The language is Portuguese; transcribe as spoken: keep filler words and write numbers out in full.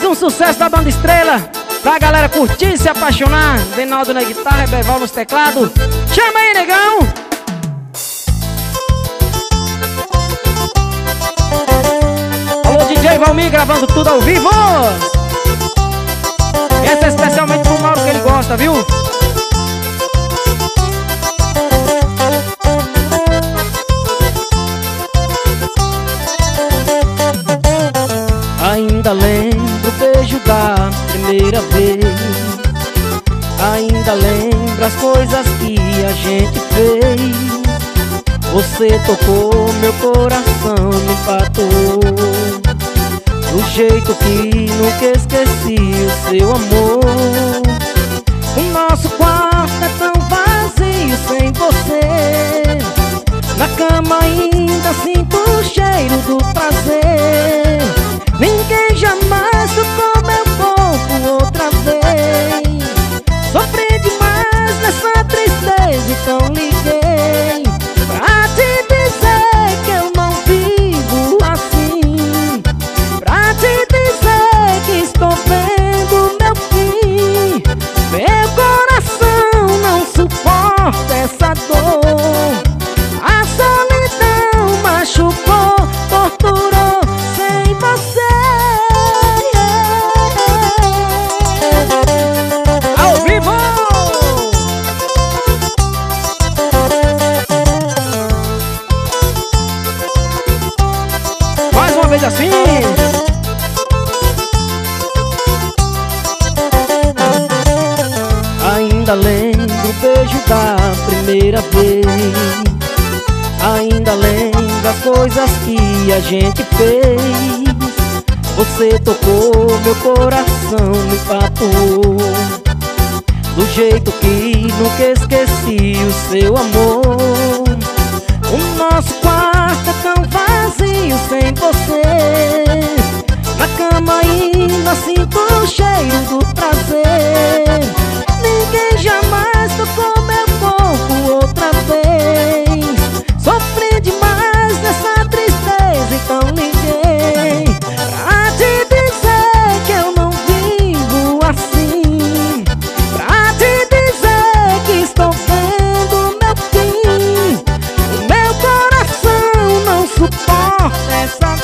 Mais um sucesso da Banda Estrela, pra galera curtir e se apaixonar. Denaldo na guitarra, Beval nos teclados. Chama aí, negão! Alô, D J Valmir gravando tudo ao vivo. Essa é especialmente pro Mauro, que ele gosta, viu? Ainda lembro o beijo da primeira vez. Ainda lembro as coisas que a gente fez. Você tocou meu coração, me empatou do jeito que nunca esqueci o seu amor. O nosso quarto é tão vazio sem você. Na cama ainda sinto o cheiro do prazer. Ninguém jamais tocou meu corpo outra vez. Sofri demais nessa tristeza, então liguei pra te dizer que eu não vivo assim, pra te dizer que estou vendo meu fim. Meu coração não suporta essa dor. A solidão machucou, torturou sem você. Ao vivo! Mais uma vez assim. Ainda lembro o beijo da primeira vez. Ainda lembro as coisas que a gente fez. Você tocou meu coração, me empatou do jeito que nunca esqueci o seu amor. O nosso quarto é tão vazio sem você. Na cama ainda sinto o cheiro do prazer. Ninguém jamais tocou meu corpo outra vez. Sofri demais nessa tristeza, então liguei pra te dizer que eu não vivo assim, pra te dizer que estou vendo meu fim. O meu coração não suporta essa